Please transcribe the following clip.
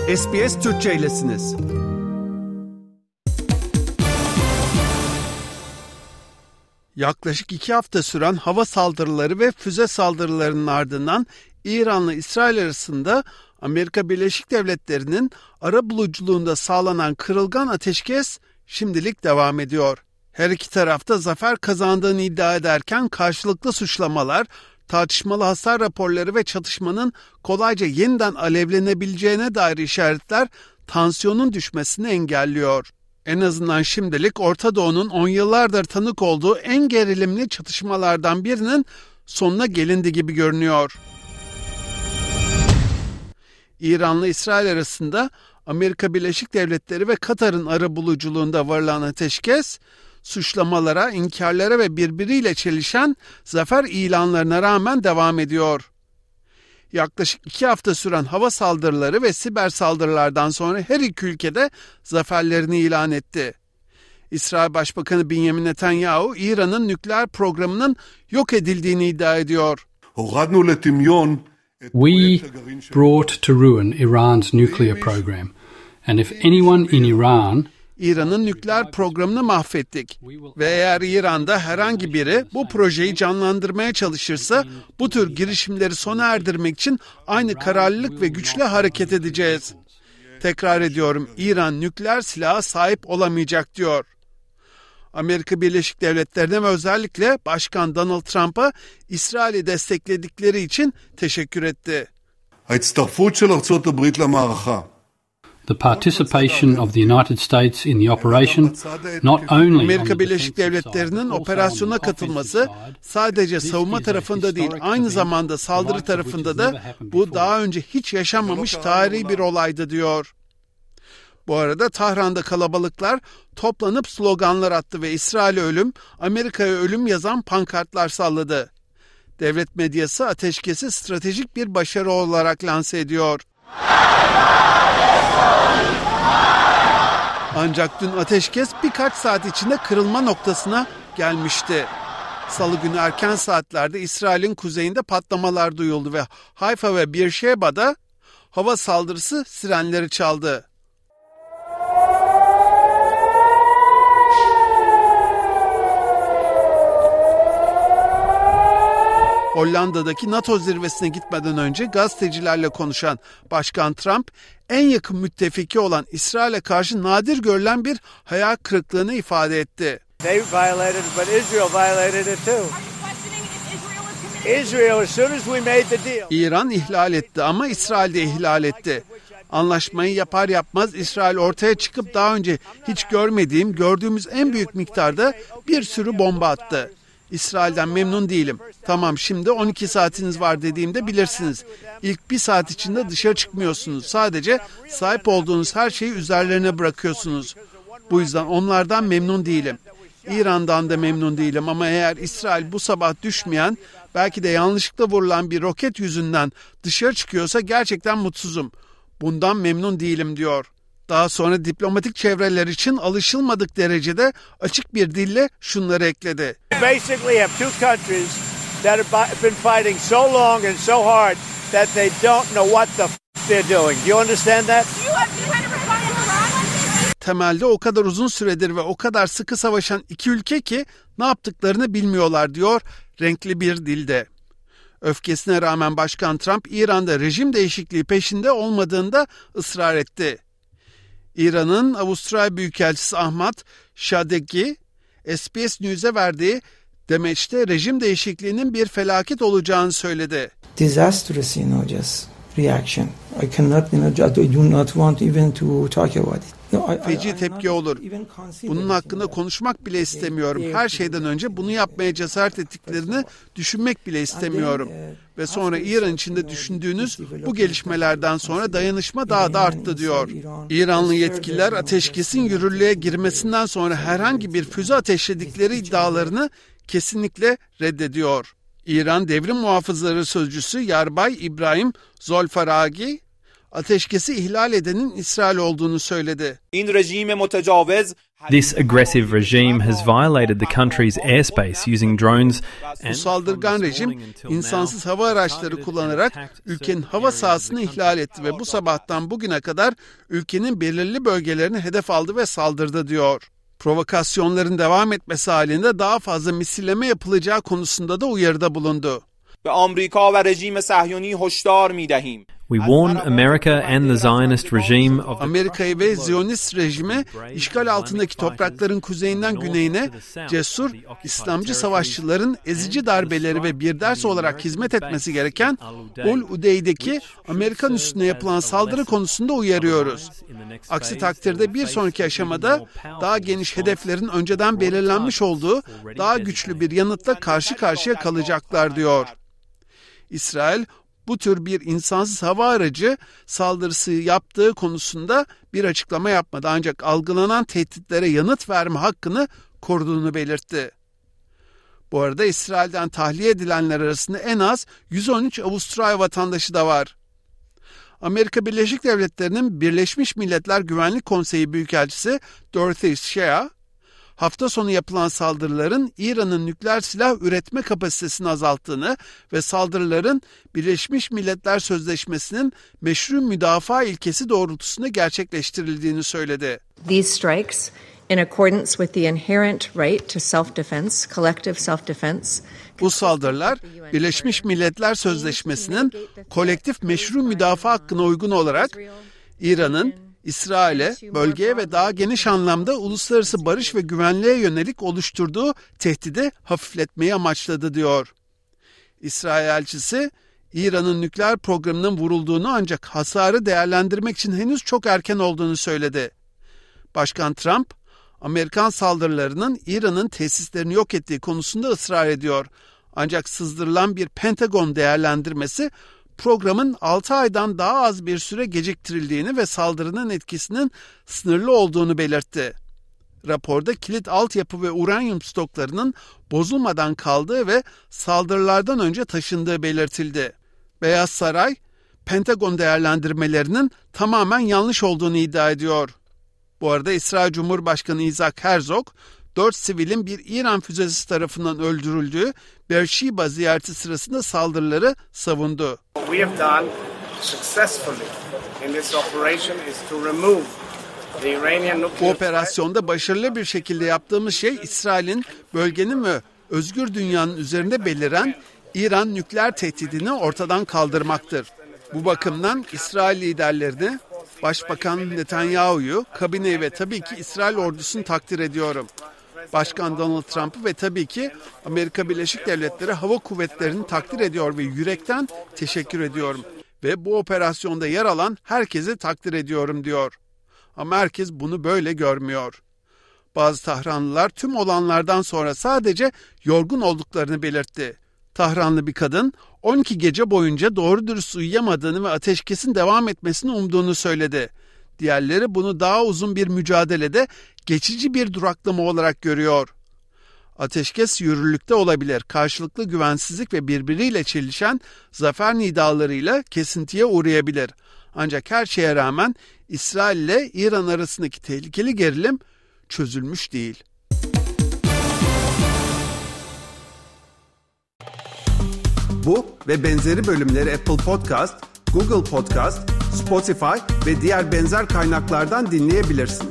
SBS Türkçe'ylesiniz. Yaklaşık 2 hafta süren hava saldırıları ve füze saldırılarının ardından İran'la İsrail arasında Amerika Birleşik Devletleri'nin arabuluculuğunda sağlanan kırılgan ateşkes şimdilik devam ediyor. Her iki tarafta zafer kazandığını iddia ederken karşılıklı suçlamalar, tartışmalı hasar raporları ve çatışmanın kolayca yeniden alevlenebileceğine dair işaretler tansiyonun düşmesini engelliyor. En azından şimdilik Orta Doğu'nun 10 yıllardır tanık olduğu en gerilimli çatışmalardan birinin sonuna gelindi gibi görünüyor. İran'la İsrail arasında Amerika Birleşik Devletleri ve Katar'ın arabuluculuğunda varılan ateşkes, suçlamalara, inkarlara ve birbiriyle çelişen zafer ilanlarına rağmen devam ediyor. Yaklaşık 2 hafta süren hava saldırıları ve siber saldırılardan sonra her iki ülkede zaferlerini ilan etti. İsrail Başbakanı Benjamin Netanyahu, İran'ın nükleer programının yok edildiğini iddia ediyor. We brought to ruin Iran's nuclear program, and if anyone in Iran İran'ın nükleer programını mahvettik ve eğer İran'da herhangi biri bu projeyi canlandırmaya çalışırsa bu tür girişimleri sona erdirmek için aynı kararlılık ve güçle hareket edeceğiz. Tekrar ediyorum, İran nükleer silaha sahip olamayacak diyor. Amerika Birleşik Devletleri'ne ve özellikle Başkan Donald Trump'a İsrail'i destekledikleri için teşekkür etti. The participation of the United States in the operation not only Amerika Birleşik Devletleri'nin operasyona katılması sadece savunma tarafında değil, aynı zamanda saldırı tarafında da bu daha önce hiç yaşanmamış tarihi bir olaydı diyor. Bu arada Tahran'da kalabalıklar toplanıp sloganlar attı ve İsrail'e ölüm, Amerika'ya ölüm yazan pankartlar salladı. Devlet medyası ateşkesi stratejik bir başarı olarak lanse ediyor. Ancak dün ateşkes birkaç saat içinde kırılma noktasına gelmişti. Salı günü erken saatlerde İsrail'in kuzeyinde patlamalar duyuldu ve Hayfa ve Beersheba'da hava saldırısı sirenleri çaldı. Hollanda'daki NATO zirvesine gitmeden önce gazetecilerle konuşan Başkan Trump, en yakın müttefiki olan İsrail'e karşı nadir görülen bir hayal kırıklığını ifade etti. İran ihlal etti ama İsrail de ihlal etti. Anlaşmayı yapar yapmaz İsrail ortaya çıkıp daha önce hiç gördüğümüz en büyük miktarda bir sürü bomba attı. İsrail'den memnun değilim. Tamam, şimdi 12 saatiniz var dediğimde bilirsiniz. İlk 1 saat içinde dışarı çıkmıyorsunuz. Sadece sahip olduğunuz her şeyi üzerlerine bırakıyorsunuz. Bu yüzden onlardan memnun değilim. İran'dan da memnun değilim ama eğer İsrail bu sabah düşmeyen, belki de yanlışlıkla vurulan bir roket yüzünden dışarı çıkıyorsa gerçekten mutsuzum. Bundan memnun değilim diyor. Daha sonra diplomatik çevreler için alışılmadık derecede açık bir dille şunları ekledi. Basically have two countries that have been fighting so long and so hard that they don't know what the they're doing. Do you understand that? Temelde o kadar uzun süredir ve o kadar sıkı savaşan iki ülke ki ne yaptıklarını bilmiyorlar diyor renkli bir dilde. Öfkesine rağmen Başkan Trump İran'da rejim değişikliği peşinde olmadığında ısrar etti. İran'ın Avustralya Büyükelçisi Ahmad Shadeghi, SBS News'e verdiği demeçte rejim değişikliğinin bir felaket olacağını söyledi. Disastrous, just reaction. I cannot, I do not want even to talk about it. Feci tepki olur. Bunun hakkında konuşmak bile istemiyorum. Her şeyden önce bunu yapmaya cesaret ettiklerini düşünmek bile istemiyorum. Ve sonra İran içinde düşündüğünüz bu gelişmelerden sonra dayanışma daha da arttı diyor. İranlı yetkililer ateşkesin yürürlüğe girmesinden sonra herhangi bir füze ateşledikleri iddialarını kesinlikle reddediyor. İran Devrim Muhafızları Sözcüsü Yarbay İbrahim Zolfaragi, ateşkesi ihlal edenin İsrail olduğunu söyledi. این رژیم متجاوز This aggressive regime has violated the country's airspace using drones. Bu saldırgan rejim insansız hava araçları kullanarak ülkenin hava sahasını ihlal etti ve bu sabahtan bugüne kadar ülkenin belirli bölgelerini hedef aldı ve saldırdı diyor. Provokasyonların devam etmesi halinde daha fazla misilleme yapılacağı konusunda da uyarıda bulundu. We warn America and the Zionist regime of Amerika'yı ve Ziyonist rejimi işgal altındaki toprakların kuzeyinden güneyine cesur İslamcı savaşçıların ezici darbeleri ve bir ders olarak hizmet etmesi gereken Ul-Udey'deki Amerikan üssüne yapılan saldırı konusunda uyarıyoruz. Aksi takdirde bir sonraki aşamada daha geniş hedeflerin önceden belirlenmiş olduğu daha güçlü bir yanıtla karşı karşıya kalacaklar diyor. İsrail bu tür bir insansız hava aracı saldırısı yaptığı konusunda bir açıklama yapmadı, ancak algılanan tehditlere yanıt verme hakkını koruduğunu belirtti. Bu arada İsrail'den tahliye edilenler arasında en az 113 Avustralya vatandaşı da var. Amerika Birleşik Devletleri'nin Birleşmiş Milletler Güvenlik Konseyi Büyükelçisi Dorothy Shea, hafta sonu yapılan saldırıların İran'ın nükleer silah üretme kapasitesini azalttığını ve saldırıların Birleşmiş Milletler Sözleşmesi'nin meşru müdafaa ilkesi doğrultusunda gerçekleştirildiğini söyledi. These strikes, in accordance with the inherent right to self-defense, collective self-defense. Bu saldırılar Birleşmiş Milletler Sözleşmesi'nin kolektif meşru müdafaa hakkına uygun olarak İran'ın İsrail'e, bölgeye ve daha geniş anlamda uluslararası barış ve güvenliğe yönelik oluşturduğu tehdidi hafifletmeyi amaçladı diyor. İsrail elçisi, İran'ın nükleer programının vurulduğunu ancak hasarı değerlendirmek için henüz çok erken olduğunu söyledi. Başkan Trump, Amerikan saldırılarının İran'ın tesislerini yok ettiği konusunda ısrar ediyor. Ancak sızdırılan bir Pentagon değerlendirmesi, programın 6 aydan daha az bir süre geciktirildiğini ve saldırının etkisinin sınırlı olduğunu belirtti. Raporda kilit altyapı ve uranyum stoklarının bozulmadan kaldığı ve saldırılardan önce taşındığı belirtildi. Beyaz Saray, Pentagon değerlendirmelerinin tamamen yanlış olduğunu iddia ediyor. Bu arada İsrail Cumhurbaşkanı Isaac Herzog, 4 sivilin bir İran füzesi tarafından öldürüldüğü Beersheba ziyareti sırasında saldırıları savundu. Bu operasyonda başarılı bir şekilde yaptığımız şey İsrail'in bölgenin ve özgür dünyanın üzerinde beliren İran nükleer tehdidini ortadan kaldırmaktır. Bu bakımdan İsrail liderlerini, Başbakan Netanyahu'yu, kabineyi ve tabii ki İsrail ordusunu takdir ediyorum. Başkan Donald Trump'ı ve tabii ki Amerika Birleşik Devletleri Hava Kuvvetleri'ni takdir ediyor ve yürekten teşekkür ediyorum. Ve bu operasyonda yer alan herkesi takdir ediyorum diyor. Ama herkes bunu böyle görmüyor. Bazı Tahranlılar tüm olanlardan sonra sadece yorgun olduklarını belirtti. Tahranlı bir kadın 12 gece boyunca doğru dürüst uyuyamadığını ve ateşkesin devam etmesini umduğunu söyledi. Diğerleri bunu daha uzun bir mücadelede geçici bir duraklama olarak görüyor. Ateşkes yürürlükte olabilir. Karşılıklı güvensizlik ve birbiriyle çelişen zafer nidalarıyla kesintiye uğrayabilir. Ancak her şeye rağmen İsrail ile İran arasındaki tehlikeli gerilim çözülmüş değil. Bu ve benzeri bölümleri Apple Podcast, Google Podcast, Spotify ve diğer benzer kaynaklardan dinleyebilirsiniz.